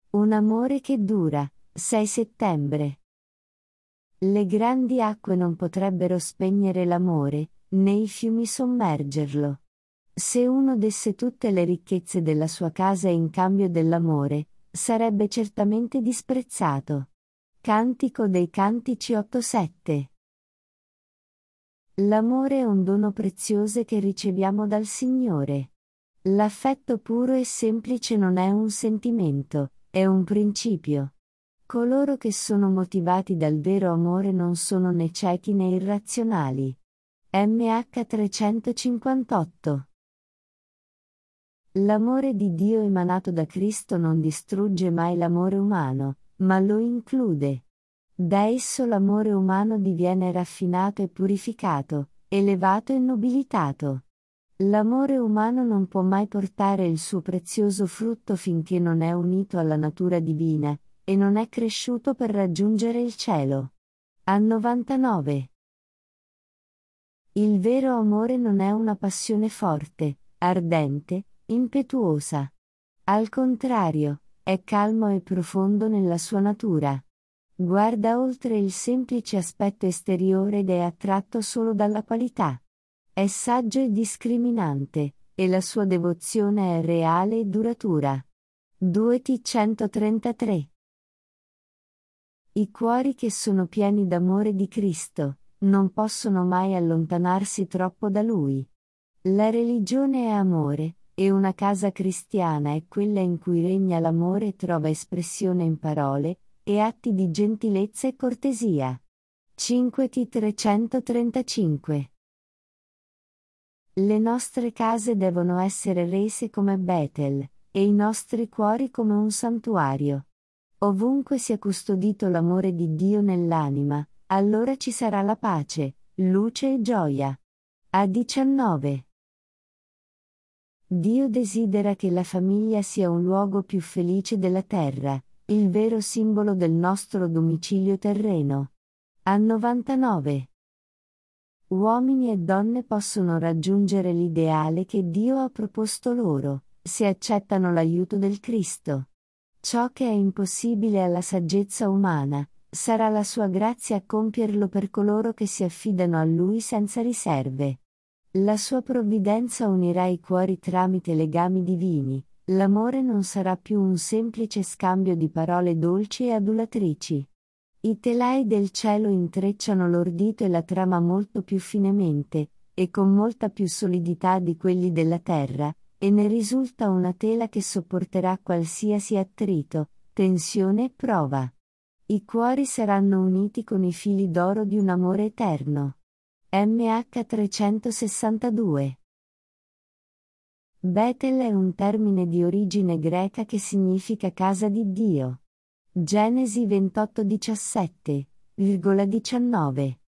Un amore che dura. 6 settembre. Le grandi acque non potrebbero spegnere l'amore, né i fiumi sommergerlo. Se uno desse tutte le ricchezze della sua casa in cambio dell'amore, sarebbe certamente disprezzato. Cantico dei Cantici 8:7. L'amore è un dono prezioso che riceviamo dal Signore. L'affetto puro e semplice non è un sentimento, è un principio. Coloro che sono motivati dal vero amore non sono né ciechi né irrazionali. MH 358. L'amore di Dio emanato da Cristo non distrugge mai l'amore umano, ma lo include. Da esso l'amore umano diviene raffinato e purificato, elevato e nobilitato. L'amore umano non può mai portare il suo prezioso frutto finché non è unito alla natura divina, e non è cresciuto per raggiungere il cielo. A 99. Il vero amore non è una passione forte, ardente, impetuosa. Al contrario, è calmo e profondo nella sua natura. Guarda oltre il semplice aspetto esteriore ed è attratto solo dalla qualità. È saggio e discriminante, e la sua devozione è reale e duratura. 2 133. I cuori che sono pieni d'amore di Cristo non possono mai allontanarsi troppo da Lui. La religione è amore, e una casa cristiana è quella in cui regna l'amore e trova espressione in parole e atti di gentilezza e cortesia. 5 335. Le nostre case devono essere rese come Betel, e i nostri cuori come un santuario. Ovunque sia custodito l'amore di Dio nell'anima, allora ci sarà la pace, luce e gioia. A 19. Dio desidera che la famiglia sia un luogo più felice della terra, il vero simbolo del nostro domicilio terreno. A 99. Uomini e donne possono raggiungere l'ideale che Dio ha proposto loro, se accettano l'aiuto del Cristo. Ciò che è impossibile alla saggezza umana, sarà la sua grazia a compierlo per coloro che si affidano a Lui senza riserve. La sua provvidenza unirà i cuori tramite legami divini, l'amore non sarà più un semplice scambio di parole dolci e adulatrici. I telai del cielo intrecciano l'ordito e la trama molto più finemente, e con molta più solidità di quelli della terra, e ne risulta una tela che sopporterà qualsiasi attrito, tensione e prova. I cuori saranno uniti con i fili d'oro di un amore eterno. MH 362. Betel è un termine di origine greca che significa casa di Dio. Genesi 28:17,19.